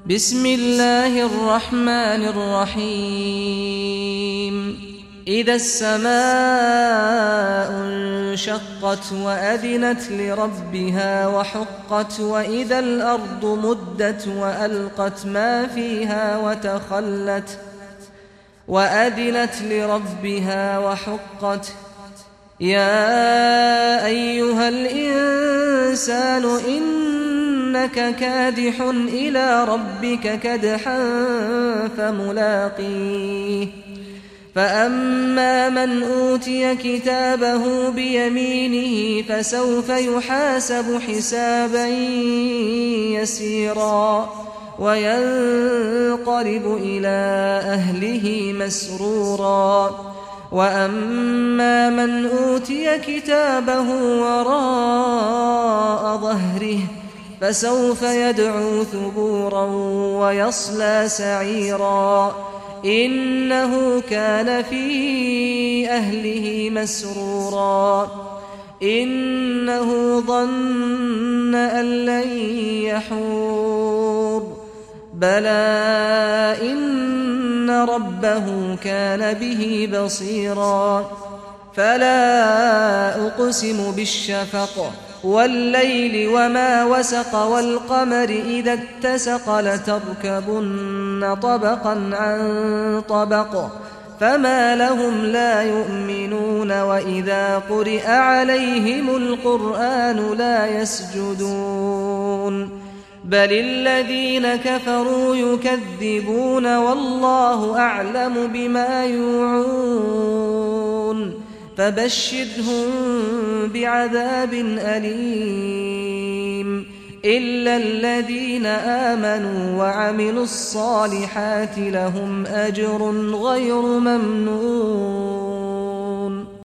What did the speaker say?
بسم الله الرحمن الرحيم إذا السماء انشقت وأذنت لربها وحقت وإذا الأرض مدت وألقت ما فيها وتخلت وأذنت لربها وحقت يا أيها الإنسان إنك كادح إلى ربك كدحا فملاقيه فأما من أوتي كتابه بيمينه فسوف يحاسب حسابا يسيرا وينقلب إلى أهله مسرورا وأما من أوتي كتابه وراء ظهره فسوف يدعو ثبورا ويصلى سعيرا إنه كان في أهله مسرورا إنه ظن أن لن يحور بلى إن ربه كان به بصيرا فلا أقسم بالشفق والليل وما وسق والقمر إذا اتسق لتركبن طبقا عن طبق فما لهم لا يؤمنون وإذا قرئ عليهم القرآن لا يسجدون بل الذين كفروا يكذبون والله أعلم بما يوعون فبشرهم بعذاب أليم إلا الذين آمنوا وعملوا الصالحات لهم أجر غير ممنون.